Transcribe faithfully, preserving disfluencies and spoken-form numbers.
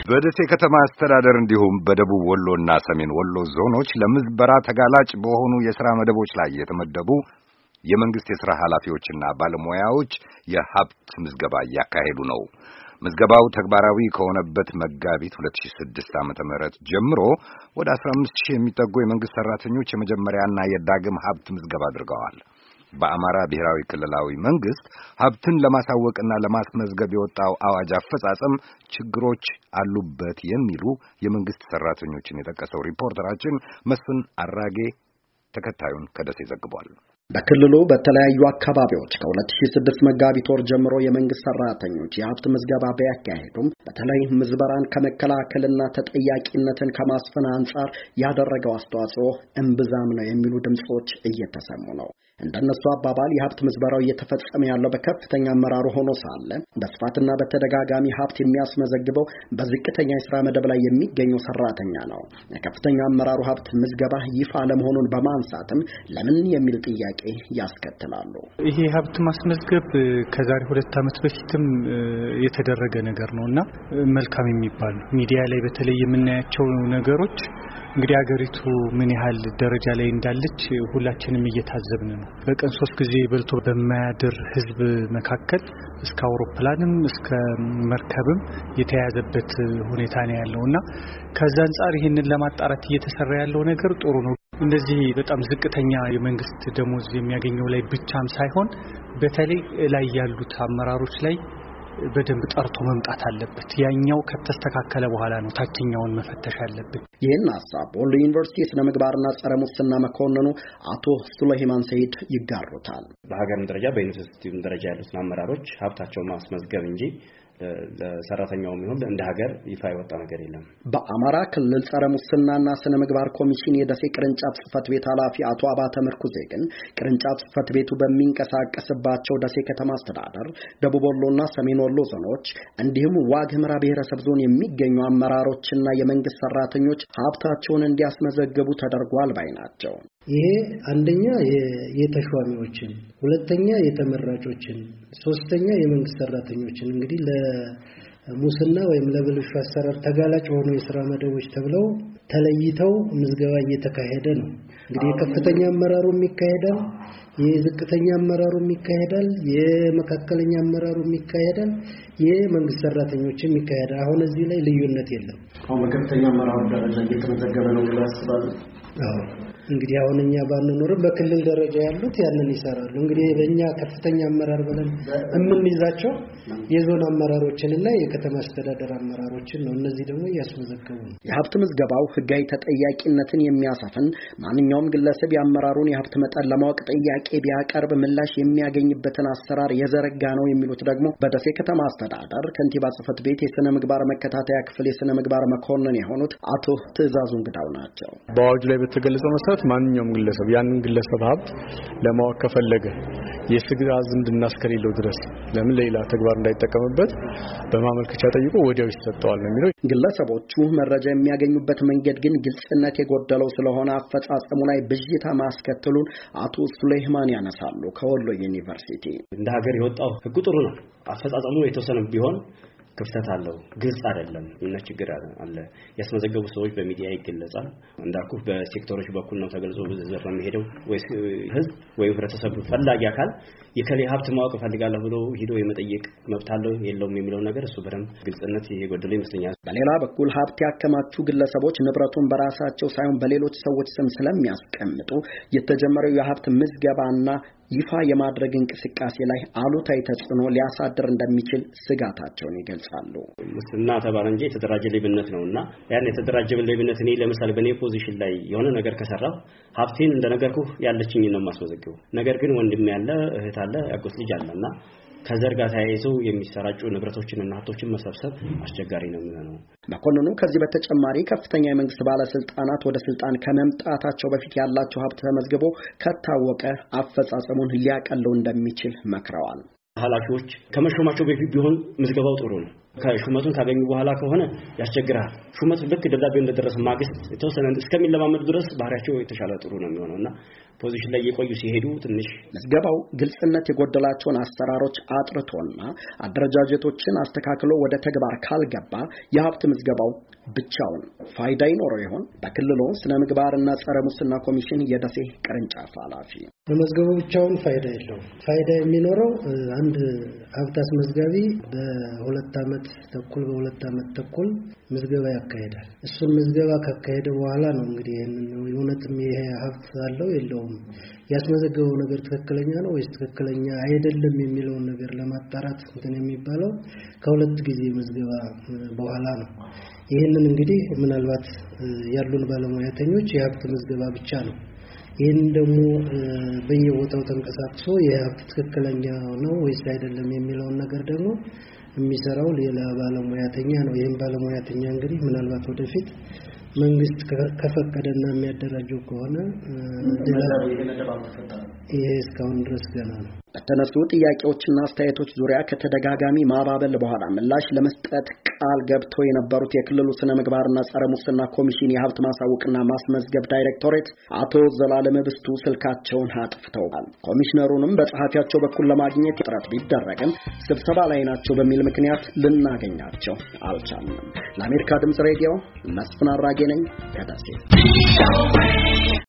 በደሴ ከተማ አስተዳደር እንዲሁም በደቡብ ወሎና ሰሜን ወሎ ዞኖች ለምዝበራ ተጋላጭ በሆኑ የሥራ መደቦች ላይ የተመደቡ የመንግስት የሥራ ኃላፊዎችና ባለሙያዎች የሀብት ምዝገባ እያካሄዱ ነው። ምዝገባው ተግባራዊ ከሆነበት መጋቢት ሁለት ሺህ ስድስት ዓመተ ምህረት ጀምሮ ወደ አስራ አምስት ሺህ የሚጠጉ የመንግስት ሰራተኞች የመጀመሪያና የዳግም ሀብት ምዝገባ አድርገዋል። በአማራ ብሔራዊ ክልላዊ መንግስት ሀብትን ለማሳወቅና ለማስመዝገብ የወጣው አዋጅ አፈጻጸም ችግሮች አሉበት የሚሉ የመንግስት ሰራተኞችን የጠቀሰው ሪፖርተራችን መስፍን አራጌ ተከታዩን ከደሴ ዘግቧል። በክልሉ በተለያዩ አካባቢዎች ከሁለት ሺህ ስድስት መጋቢት ወር ጀምሮ የመንግስት ሰራተኞች የሀብት ምዝገባ ቢያካሂዱም በተለይ ምዝበራን ከመከላከልና ተጠያቂነትን ከማስፈን አንጻር ያደረገው አስተዋጽኦ እምብዛም ነው የሚሉ ድምጾች እየተሰሙ ነው። እንደነሱ አባባል የሀብት ምዝበራው እየተፈጸመ ያለው በከፍተኛ አመራሩ ሆኖ ሳለ በስፋትና በተደጋጋሚ ሀብት የሚያስመዘግበው በዝቅተኛ የሥራ መደብ ላይ የሚገኘው ሰራተኛ ነው። የከፍተኛ አመራሩ ሀብት ምዝገባ ይፋ አለመሆኑን በማንሳትም ለምን የሚል ጥያቄ ያስከትላሉ። ይሄ ሀብት ማስመዝገብ ከዛሬ ሁለት ዓመት በፊትም የተደረገ ነገር ነውና መልካም የሚባል ነው። ሚዲያ ላይ በተለይ የምናያቸው ነገሮች እንግዲህ አገሪቱ ምን ያህል ደረጃ ላይ እንዳለች ሁላችንም እየታዘብን ነው። በቀን ሶስት ጊዜ በልቶ በማያድር ህዝብ መካከል እስከ አውሮፕላንም እስከ መርከብም የተያዘበት ሁኔታ ነው ያለውና ከዛ አንፃር ይሄንን ለማጣራት እየተሰራ ያለው ነገር ጥሩ ነው። እንደዚህ በጣም ዝቅተኛ የመንግስት ደሞዝ የሚያገኘው ላይ ብቻም ሳይሆን በተለይ ላይ ያሉት አመራሮች ላይ በደንብ ጠርቶ መምጣት አለበት። ያኛው ከተስተካከለ በኋላ ነው ታችኛውን መፈተሽ አለበት። ይህን ሐሳብ ወሎ ዩኒቨርሲቲ ስነ ምግባርና ጸረ ሙስና መኮንኑ አቶ ሱለይማን ሰይድ ይጋሩታል። በሀገርም ደረጃ በዩኒቨርሲቲም ደረጃ ያሉት አመራሮች ሀብታቸውን ማስመዝገብ እንጂ ለሰራተኛውም ይሁን እንደ ሀገር ይፋ የወጣ ነገር የለም። በአማራ ክልል ጸረ ሙስናና ስነ ምግባር ኮሚሽን የደሴ ቅርንጫፍ ጽህፈት ቤት ኃላፊ አቶ አባተ ምርኩዜ ግን ቅርንጫፍ ጽህፈት ቤቱ በሚንቀሳቀስባቸው ደሴ ከተማ አስተዳደር፣ ደቡብ ወሎና ሰሜን ወሎ ዞኖች እንዲሁም ዋግ ኽምራ ብሔረሰብ ዞን የሚገኙ አመራሮችና የመንግስት ሰራተኞች ሀብታቸውን እንዲያስመዘግቡ ተደርጓል ባይ ናቸው። ይሄ አንደኛ የተሿሚዎችን፣ ሁለተኛ የተመራጮችን፣ ሶስተኛ የመንግስት ሰራተኞችን እንግዲህ ለሙስና ወይም ለብልሹ አሰራር ተጋላጭ ሆኖ የሥራ መደቦች ተብለው ተለይተው ምዝገባ እየተካሄደ ነው። እንግዲህ የከፍተኛ አመራሩም ይካሄዳል፣ የዝቅተኛ አመራሩም ይካሄዳል፣ የመካከለኛ አመራሩም ይካሄዳል፣ የመንግስት ሰራተኞችም ይካሄዳል። አሁን እዚህ ላይ ልዩነት የለም። አሁን በከፍተኛ አመራሩ ደረጃ እየተመዘገበ ነው ብለው ያስባሉ? አዎ እንግዲህ አሁን እኛ ባንኖርም በክልል ደረጃ ያሉት ያንን ይሰራሉ። እንግዲህ በእኛ ከፍተኛ አመራር ብለን የምንይዛቸው የዞን አመራሮችንና የከተማ አስተዳደር አመራሮችን ነው። እነዚህ ደግሞ ያስመዘገቡ ነው። የሀብት ምዝገባው ህጋዊ ተጠያቂነትን የሚያሰፍን ማንኛውም ግለሰብ የአመራሩን የሀብት መጠን ለማወቅ ጥያቄ ቢያቀርብ ምላሽ የሚያገኝበትን አሰራር የዘረጋ ነው የሚሉት ደግሞ በደሴ ከተማ አስተዳደር ከንቲባ ጽህፈት ቤት የሥነ ምግባር መከታተያ ክፍል የሥነ ምግባር መኮንን የሆኑት አቶ ትዕዛዙ እንግዳው ናቸው። በአዋጁ ላይ በተገለጸው መሰረት ማንኛውም ግለሰብ ያንን ግለሰብ ሀብት ለማወቅ ከፈለገ የስጋ ዝምድና እስከሌለው ድረስ ለምን ሌላ ተግባር እንዳይጠቀምበት በማመልከቻ ጠይቆ ወዲያው ይሰጠዋል ነው የሚለው። ግለሰቦቹ መረጃ የሚያገኙበት መንገድ ግን ግልጽነት የጎደለው ስለሆነ አፈጻጸሙ ላይ ብዥታ ማስከተሉን አቶ ሱለይማን ያነሳሉ። ከወሎ ዩኒቨርሲቲ እንደ ሀገር የወጣው ህግ ጥሩ ነው። አፈጻጸሙ የተወሰነ ቢሆን ክፍተት አለው፣ ግልጽ አይደለም እና ችግር አለ። ያስመዘገቡ ሰዎች በሚዲያ ይገለጻል። እንዳልኩ በሴክተሮች በኩል ነው ተገልጾ በዝርዝር ነው የሚሄደው። ወይ ህዝብ ወይ ህብረተሰቡ ፈላጊ አካል የከሌ ሀብት ማወቅ ፈልጋለሁ ብሎ ሄዶ የመጠየቅ መብት አለው የለውም የሚለው ነገር እሱ በደንብ ግልጽነት የጎደለው ይመስለኛል። በሌላ በኩል ሀብት ያከማቹ ግለሰቦች ንብረቱን በራሳቸው ሳይሆን በሌሎች ሰዎች ስም ስለሚያስቀምጡ የተጀመረው የሀብት ምዝገባና ይፋ የማድረግ እንቅስቃሴ ላይ አሉታዊ ተጽዕኖ ሊያሳድር እንደሚችል ስጋታቸውን ይገልጻሉ። ሙስና ተባለ እንጂ የተደራጀ ሌብነት ነውና ያን የተደራጀ ሌብነት እኔ ለምሳሌ በኔ ፖዚሽን ላይ የሆነ ነገር ከሰራው ሀብቴን እንደነገርኩ ያለችኝ ነው ማስመዘግበው። ነገር ግን ወንድም ያለ እህት አለ ያጎት ልጅ አለና ከዘር ጋር ተያይዞ የሚሰራጩ ንብረቶችንና ሀብቶችን መሰብሰብ አስቸጋሪ ነው የሚሆነው። መኮንኑ ከዚህ በተጨማሪ ከፍተኛ የመንግስት ባለስልጣናት ወደ ስልጣን ከመምጣታቸው በፊት ያላቸው ሀብት ተመዝግቦ ከታወቀ አፈጻጸሙን ሊያቀለው እንደሚችል መክረዋል። ኃላፊዎች ከመሾማቸው በፊት ቢሆን ምዝገባው ጥሩ ነው። ከሹመቱን ካገኙ በኋላ ከሆነ ያስቸግራል። ሹመቱ ልክ ደብዳቤው እንደደረሰ ማግስት የተወሰነ እስከሚለማመዱ ድረስ ባህሪያቸው የተሻለ ጥሩ ነው የሚሆነውና ፖዚሽን ላይ የቆዩ ሲሄዱ ትንሽ ምዝገባው ግልጽነት የጎደላቸውን አሰራሮች አጥርቶና አደረጃጀቶችን አስተካክሎ ወደ ተግባር ካልገባ የሀብት ምዝገባው ብቻውን ፋይዳ ይኖረው ይሆን? በክልሉ ስነ ምግባርና ጸረ ሙስና ኮሚሽን የደሴ ቅርንጫፍ ኃላፊ መዝገባው ብቻውን ፋይዳ የለውም። ፋይዳ የሚኖረው አንድ ሀብት አስመዝጋቢ በሁለት ዓመት ተኩል በሁለት ዓመት ተኩል ምዝገባ ያካሂዳል። እሱን ምዝገባ ካካሄደ በኋላ ነው እንግዲህ የእውነትም ይሄ ሀብት አለው የለውም ያስመዘገበው ነገር ትክክለኛ ነው ወይስ ትክክለኛ አይደለም የሚለውን ነገር ለማጣራት እንትን የሚባለው ከሁለት ጊዜ ምዝገባ በኋላ ነው። ይሄንን እንግዲህ ምናልባት ያሉን ባለሙያተኞች የሀብት ምዝገባ ብቻ ነው። ይሄን ደግሞ በየቦታው ተንቀሳቅሶ የሀብት ትክክለኛ ነው ወይስ አይደለም የሚለውን ነገር ደግሞ የሚሰራው ሌላ ባለሙያተኛ ነው። ይሄን ባለሙያተኛ እንግዲህ ምናልባት ወደፊት መንግስት ከፈቀደና የሚያደራጀው ከሆነ ይሄ እስካሁን ድረስ ገና ነው። በተነሱ ጥያቄዎችና አስተያየቶች ዙሪያ ከተደጋጋሚ ማባበል በኋላ ምላሽ ለመስጠት ቃል ገብተው የነበሩት የክልሉ ስነ ምግባርና ጸረ ሙስና ኮሚሽን የሀብት ማሳወቅና ማስመዝገብ ዳይሬክቶሬት አቶ ዘላለም ብስቱ ስልካቸውን አጥፍተዋል። ኮሚሽነሩንም በጸሐፊያቸው በኩል ለማግኘት ጥረት ቢደረግም ስብሰባ ላይ ናቸው በሚል ምክንያት ልናገኛቸው አልቻልንም። ለአሜሪካ ድምጽ ሬዲዮ መስፍን አራጌ ነኝ ከደሴ።